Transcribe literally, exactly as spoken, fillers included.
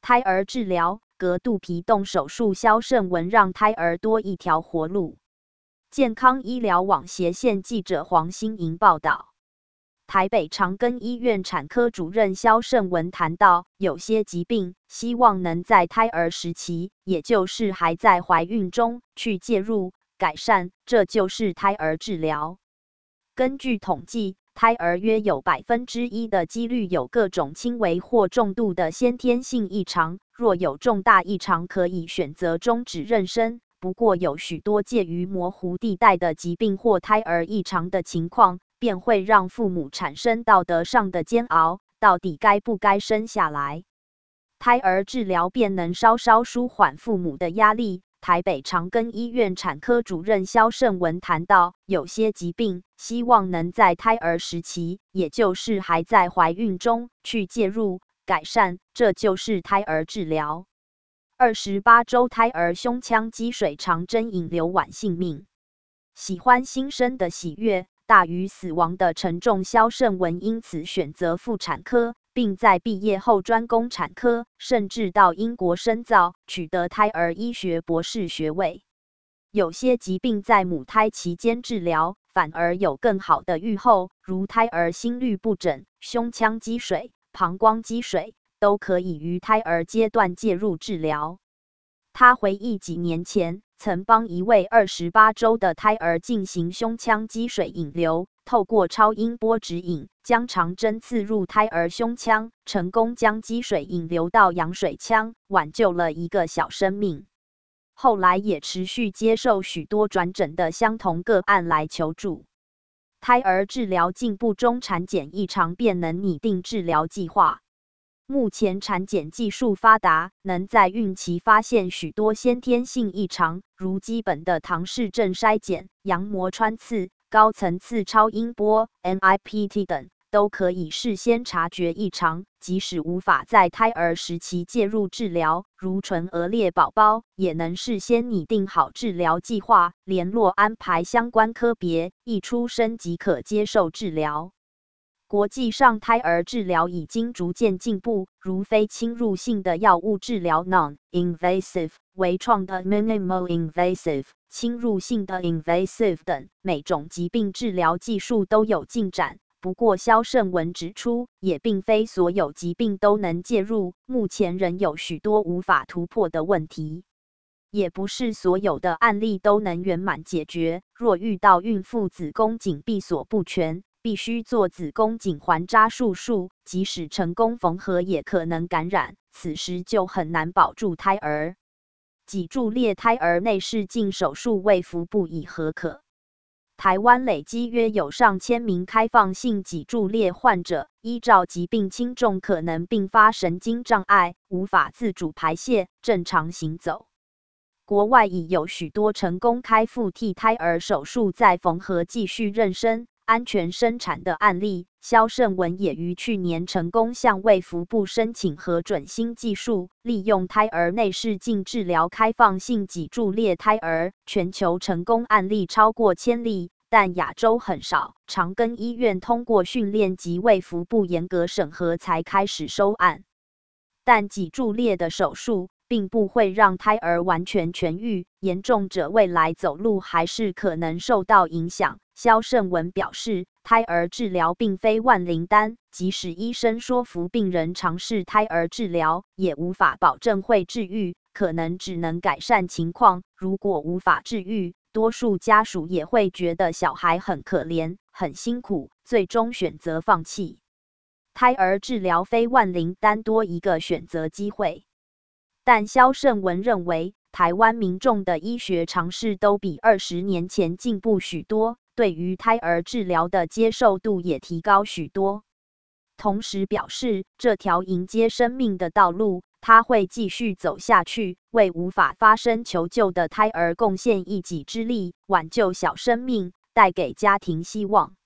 胎儿治疗，隔肚皮动手术萧胜文让胎儿多一条活路。健康医疗网斜线记者黄欣莹报道。台北长庚医院产科主任萧胜文谈到，有些疾病希望能在胎儿时期，也就是还在怀孕中去介入改善，这就是胎儿治疗。根据统计，胎儿约有百分之一的几率有各种轻微或重度的先天性异常，若有重大异常，可以选择终止妊娠。不过，有许多介于模糊地带的疾病或胎儿异常的情况，便会让父母产生道德上的煎熬，到底该不该生下来？胎儿治疗便能稍稍舒缓父母的压力。台北长庚医院产科主任萧胜文谈到，有些疾病希望能在胎儿时期，也就是还在怀孕中去介入改善，这就是胎儿治疗。二十八周胎儿胸腔积水长针引流晚性命，喜欢新生的喜悦大于死亡的沉重。萧胜文因此选择妇产科，并在毕业后专攻产科，甚至到英国深造，取得胎儿医学博士学位。有些疾病在母胎期间治疗，反而有更好的预后，如胎儿心律不整、胸腔积水、膀胱积水，都可以于胎儿阶段介入治疗。他回忆几年前曾帮一位二十八周的胎儿进行胸腔积水引流，透过超音波指引，将长针刺入胎儿胸腔，成功将积水引流到羊水腔，挽救了一个小生命。后来也持续接受许多转诊的相同个案来求助。胎儿治疗进步中，产检异常便能拟定治疗计划。目前产检技术发达，能在孕期发现许多先天性异常，如基本的唐氏症筛检、羊膜穿刺、高层次超音波、N I P T 等，都可以事先察觉异常。即使无法在胎儿时期介入治疗，如唇腭裂宝宝，也能事先拟定好治疗计划，联络安排相关科别，一出生即可接受治疗。国际上胎儿治疗已经逐渐进步，如非侵入性的药物治疗 non-invasive、微创的 minimal invasive、侵入性的 invasive 等，每种疾病治疗技术都有进展。不过萧胜文指出，也并非所有疾病都能介入，目前仍有许多无法突破的问题。也不是所有的案例都能圆满解决，若遇到孕妇子宫颈闭锁不全，必须做子宫颈环扎术术，即使成功缝合也可能感染，此时就很难保住胎儿。脊柱裂胎儿内视镜手术卫福部已核可。台湾累积约有上千名开放性脊柱裂患者，依照疾病轻重可能并发神经障碍，无法自主排泄、正常行走。国外已有许多成功开腹替胎儿手术再缝合继续妊娠、安全生产的案例。萧胜文也于去年成功向卫福部申请核准新技术，利用胎儿内视镜治疗开放性脊柱裂胎儿，全球成功案例超过千例，但亚洲很少。长庚医院通过训练及卫福部严格审核才开始收案。但脊柱裂的手术并不会让胎儿完全痊愈，严重者未来走路还是可能受到影响。萧胜文表示，胎儿治疗并非万灵丹，即使医生说服病人尝试胎儿治疗，也无法保证会治愈，可能只能改善情况。如果无法治愈，多数家属也会觉得小孩很可怜、很辛苦，最终选择放弃。胎儿治疗非万灵丹，多一个选择机会。但萧胜文认为，台湾民众的医学常识都比二十年前进步许多，对于胎儿治疗的接受度也提高许多。同时表示，这条迎接生命的道路，他会继续走下去，为无法发生求救的胎儿贡献一己之力，挽救小生命，带给家庭希望。